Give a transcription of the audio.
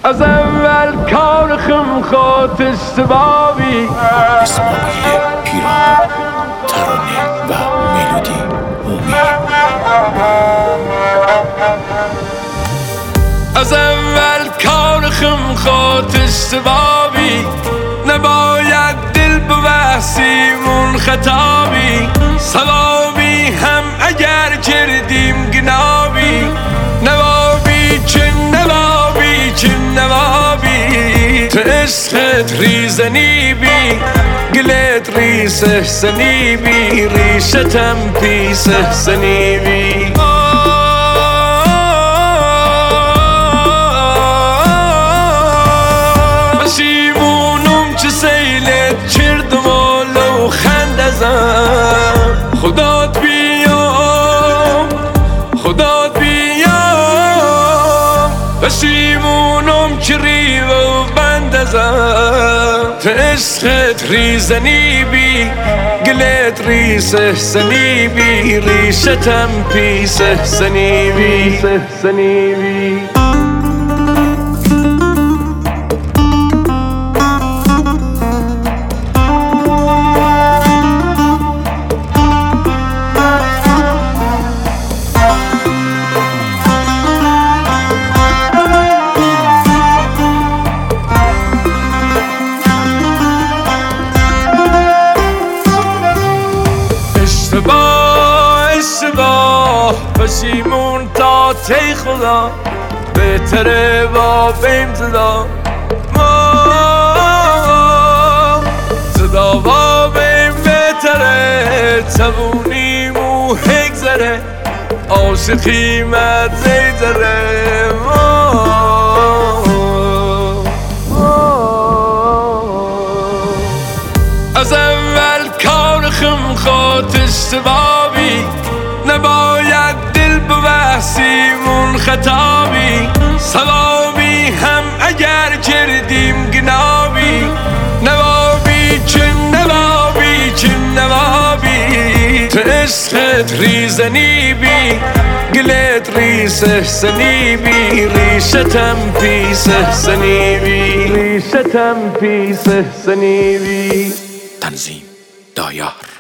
از اول کار خم خود اشتبابی اسماعیل پیران، ترانه و ملودی مومی. از اول کار خم خود اشتبابی نباید دل به وحسیمون خطابی ثوابی هم اگر کردیم گنابی نوابی چه نوابی چه نوابی تو عشقت ریزنی بی گلت ریس احسنی بی ریشتم پیس احسنی بی پشیمونم چه سیلت چردم و لو خند ازم خدات بیام خدات بیام پشیمونم چه ریو و بند ازم تو عشقت ریزنی بی گلت ریس احسنی بی ریشتم پیس احسنی بی اشتباه پشیمون تا تی خدا بهتره با بیم زدا زدا با بیم بهتره تبونیم و هگذره عاشقیمت زیدره از اول کار خم خود اشتبابی نباید دل به وحسیمون خطابی ثوابی هم اگر کردیم گنابی نوابی چه نوابی چه نوابی تو عشقت ریزنی بی گلت ریس احسنی بی ریشتم پیس احسنی بی ریشتم پیس احسنی بی تنظیم دایار.